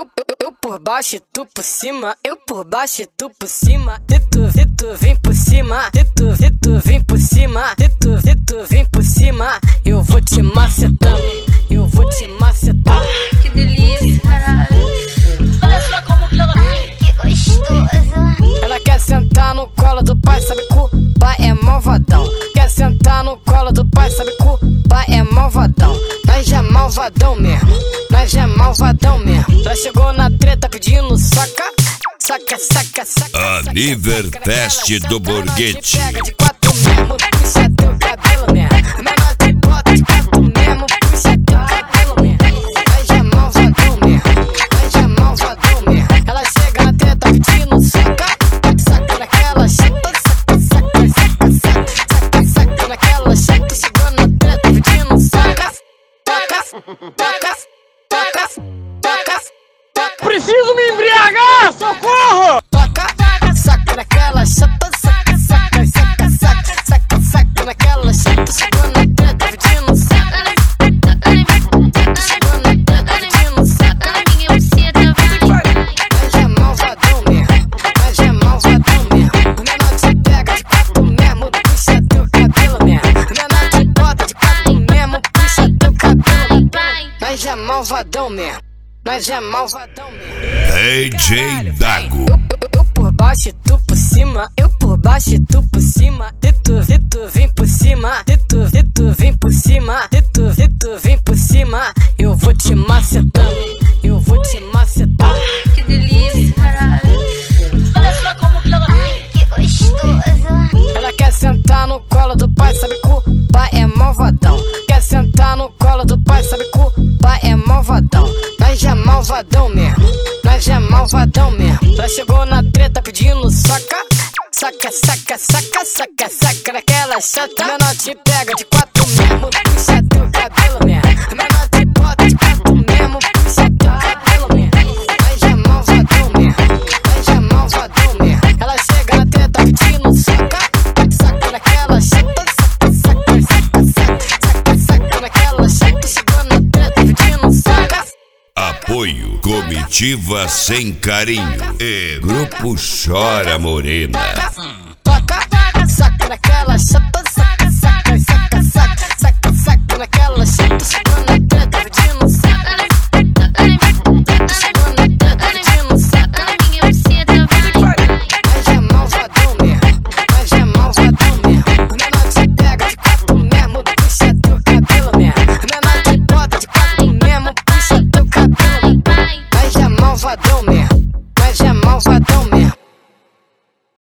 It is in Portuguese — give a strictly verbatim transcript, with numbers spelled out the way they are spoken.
Eu, eu, eu por baixo e tu por cima, eu por baixo e tu por cima. E tu, e tu vem por cima, e tu, e tu vem por cima, e tu, e tu vem por cima. Eu vou te macetar, eu vou te macetar. Que delícia, caralho. Olha só como que ela... Ai, que gostoso. Ela quer sentar no colo do pai, sabe que o pai é malvadão. Quer sentar no colo do pai, sabe que o pai é malvadão. Nós já é malvadão mesmo, nós já é malvadão mesmo. Já chegou na treta pedindo saca, saca, saca, saca. Aniverfest do Borghetti. Pega de quatro mesmo, puxa teu cabelo mesmo. Menor te bota de quatro mesmo, puxa teu cabelo mesmo. Nós já é malvadão mesmo, nós já é malvadão mesmo. Ela chega na treta pedindo saca, saca naquela chata, saca, saca, saca, saca, saca naquela chata. Chegou na treta pedindo saca, toca, toca, toca, toca, toca. Preciso me embriagar, socorro! Toca, saca naquela chata, saca, saca, saca, saca, saca, saca naquela chata. Chegou na treta pedindo saca, chegou na treta pedindo saca. Mas é malvadão mesmo, mas é malvadão mesmo. O menor te pega de quatro mesmo, puxa teu cabelo mesmo. O menor te bota de quatro mesmo, puxa teu cabelo mesmo. Mas é malvadão mesmo, mas é malvadão mesmo. D J Dago. Eu, eu, eu por baixo e tu por cima, eu por baixo e tu por cima. E tu, e tu vem por cima, e tu, e tu vem por cima, e tu, e tu vem por cima. Eu vou te macetar, eu vou te macetar. Que delícia, caralho. Olha só como que ela... Ai, que gostoso. Ela quer sentar no colo do pai, sabe que o pai é malvadão. Quer sentar no colo do pai, sabe que o pai é malvadão. Nós já é malvadão mesmo, nós já é malvadão mesmo. Já chegou na treta pedindo saca, saca, saca, saca, saca, saca naquela chata. Menor te pega de quatro mesmo, puxa teu cabelo mesmo. Menor te bota de quatro mesmo, puxa teu cabelo mesmo. Nós já é malvadão mesmo, nós já é malvadão mesmo. Ela chega na treta pedindo saca, saca naquela chata, saca, saca, saca, saca, saca, saca naquela chata. Chegou na treta pedindo saca. Apoio Comitiva Sem Carinho e Grupo Chora Morena. Toca, saca naquela chata, saca, saca, saca, saca, saca, saca naquela chata. Chegou na treta pedindo saca, chegou na treta pedindo saca. Mas é malvadão mesmo, mas é malvadão mesmo. O menor te pega de quatro mesmo, puxa teu cabelo mesmo. O menor te bota de quatro mesmo, puxa teu cabelo mesmo. Mas é malvadão mesmo,